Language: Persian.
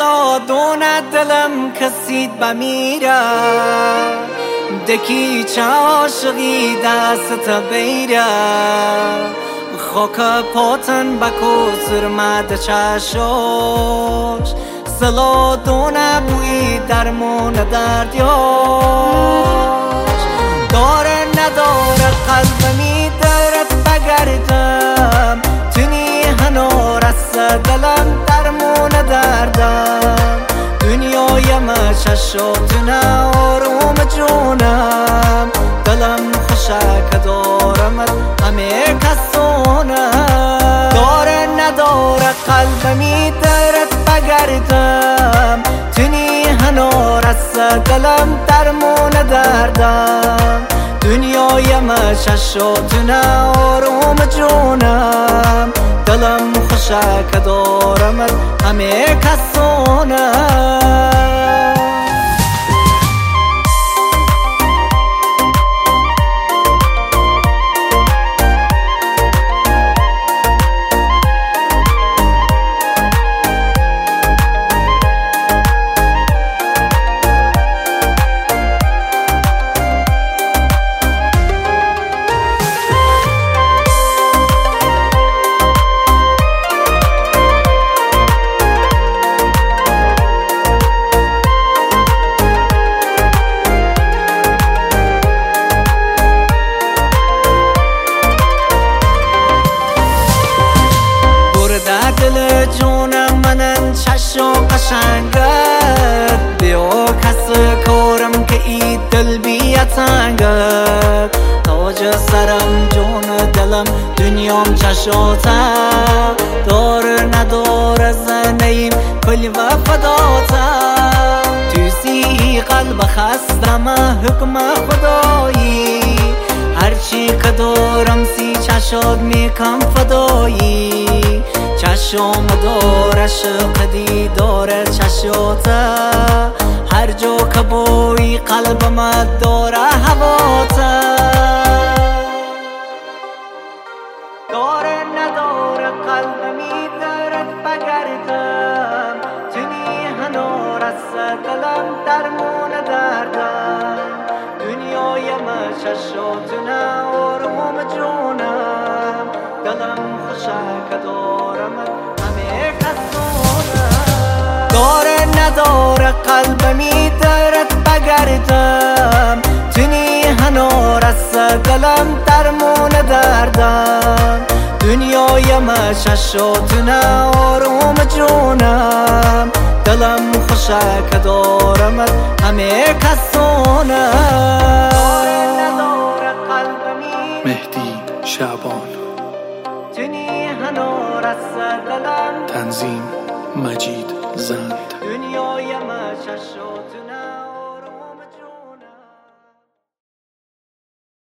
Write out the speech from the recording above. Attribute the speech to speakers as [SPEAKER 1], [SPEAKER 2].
[SPEAKER 1] دلا دونه دلم کسید بمیره دکی چه عاشقی دست بیره خاک پاتن بکو سرمد چشاش سلا دونه بوی درمون دردیاش داره نداره قلبمی درت بگردم تونی هنو رس دلم درمون دردم دنیای مششاتونه آروم جونم دلم خوشک دارمت همه کسونم داره نداره قلبمی درت بگردم تونی هنو رس دلم درمون دردم دنیای مششاتونه آروم جونم دلم خوشک دارمت همه کسونم دل جونم منن چشم قشنگت بیا کس کارم که ای دل بیتنگت تاج سرم جون دلم دنیام چشاته دار ندار زنیم کل و فداته توسی قلب خستم حکم خدایی هرچی که دارم سی چشات میکم فدایی چشم داره عشق داره چشاته هر جا که بوی قلبم داره هواته داره نداره قلبمی درت بگردم تونی هنو رس دلم درمون دردم دنیای مششاتونه آروم جونم دلم خوشک دارمت همه کسونم داره نداره قلبمی درت بگردم تونی هنو رس دلم درمون دردم دنیای مششاتونه آروم جونم دلم خوشک دارمت همه کسونم داره نداره قلبمی
[SPEAKER 2] مهدی شعبان
[SPEAKER 1] تونی هنو رس دلم
[SPEAKER 2] تنظیم مجید زند
[SPEAKER 1] دنیای مششاتونه